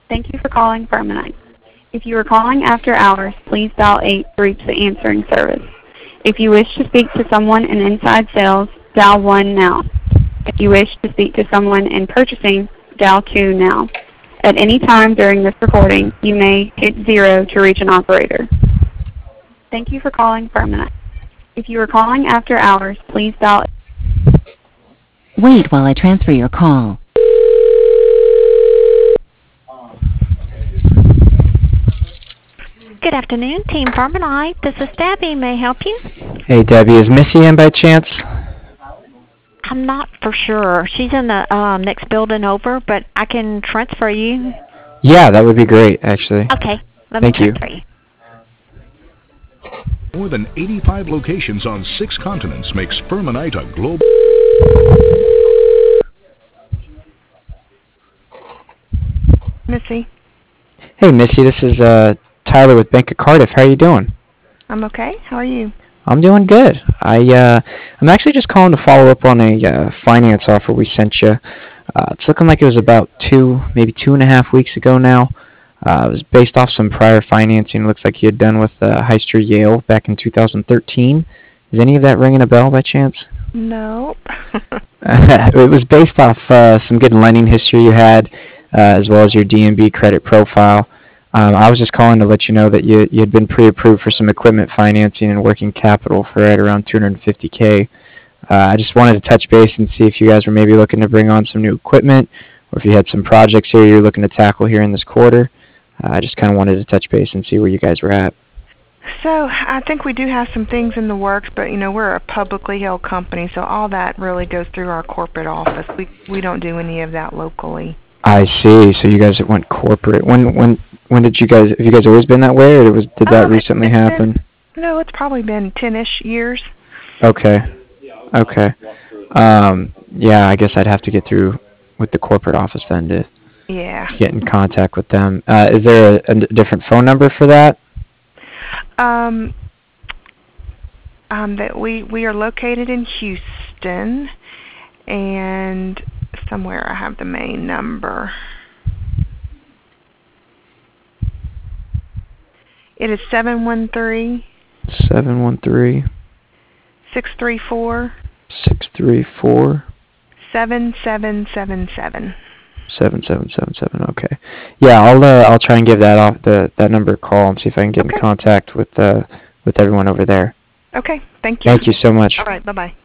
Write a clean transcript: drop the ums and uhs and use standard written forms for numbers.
Thank you for calling Firmenite. If you are calling after hours, please dial 8 to reach the answering service. If you wish to speak to someone in inside sales, dial 1 now. If you wish to speak to someone in purchasing, dial 2 now. At any time during this recording, you may hit 0 to reach an operator. Thank you for calling Firmenite. If you are calling after hours, please dial. Wait while I transfer your call. Good afternoon, Team Firmenite. This is Debbie. May I help you? Hey Debbie, is Missy in by chance? I'm not for sure. She's in the next building over, but I can transfer you. Yeah, that would be great, actually. Okay, let me transfer you. More than 85 locations on 6 continents makes Firmenite a global... Missy. Hey Missy, this is Tyler with Bank of Cardiff. How are you doing? I'm okay. How are you? I'm doing good. I'm actually just calling to follow up on a finance offer we sent you. It's looking like it was about maybe 2.5 weeks ago now. It was based off some prior financing. It looks like you had done with High Street Yale back in 2013. Is any of that ringing a bell by chance? Nope. It was based off some good lending history you had, as well as your DNB credit profile. I was just calling to let you know that you had been pre-approved for some equipment financing and working capital for right around $250K. I just wanted to touch base and see if you guys were maybe looking to bring on some new equipment, or if you had some projects here you're looking to tackle here in this quarter. I just kind of wanted to touch base and see where you guys were at. So I think we do have some things in the works, but we're a publicly held company, so all that really goes through our corporate office. We don't do any of that locally. I see. So you guys went corporate. When did you guys? Have you guys always been that way, or did that recently happen? No, it's probably been 10-ish years. Okay. Yeah, I guess I'd have to get through with the corporate office then to get in contact with them. Is there a different phone number for that? That we are located in Houston, and somewhere I have the main number. It is 713 634 7777. 7777. Okay. Yeah, I'll try and give that number a call and see if I can get in contact with everyone over there. Okay. Thank you. Thank you so much. All right. Bye-bye.